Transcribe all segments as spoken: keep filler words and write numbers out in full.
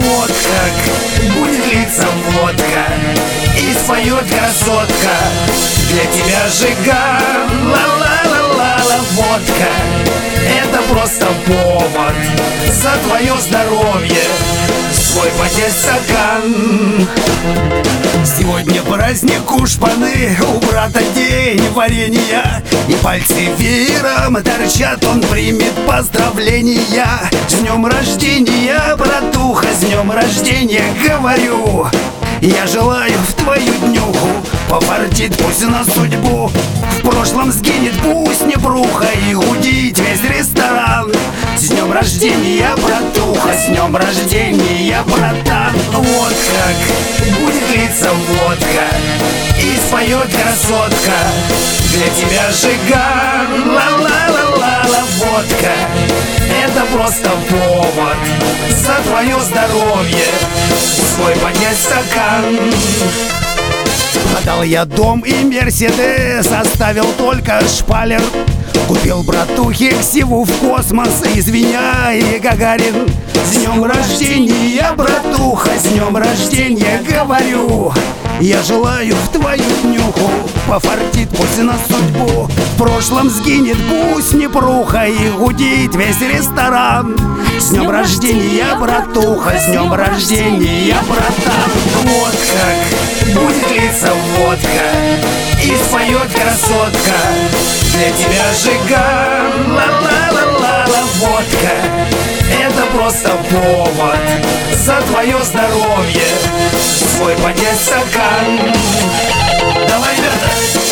Вот как будет литься водка и споет красотка. Для тебя жиган, ла-ла-ла-ла-ла. Водка — это просто повод за твое здоровье свой поднять стакан. Сегодня праздник у шпаны, у брата день варенья, и пальцы веером торчат, он примет поздравления. С днем рождения, братуха, с днем рождения, говорю. Я желаю в твою днюху пофартит пусть на судьбу. В прошлом сгинет пусть небруха и гудит весь ресторан. С днем рождения, братуха, с днем рождения, братан. Вот как будет литься водка и споет красотка. Для тебя жиган, ла-ла-ла-ла-ла. Водка — это просто повод за твое здоровье свой поднять стакан. Продал я дом и Мерседес, оставил только шпалер. Купил братухе ксиву в космос, извиняй, Гагарин. С днем рождения, братуха, с днем рождения, говорю. Я желаю в твою днюху пофартит пусть на судьбу. В прошлом сгинет пусть непруха и гудит весь ресторан. С днем рождения, братуха, с днем рождения, братан. Вот как будет литься водка и споет красотка. Для тебя жиган, ла-ла-ла-ла-ла. Водка — это просто повод за твое здоровье свой поднять стакан. Давай, ребята!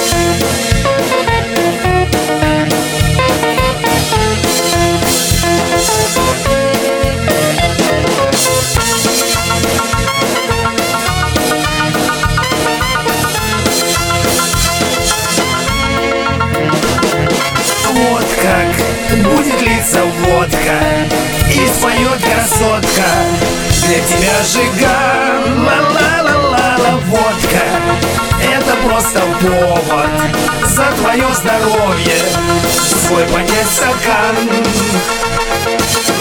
Вот как будет литься водка и споет красотка. Для тебя жиган, ла-ла-ла-ла-ла. Водка — это просто повод за твое здоровье свой поднять стакан.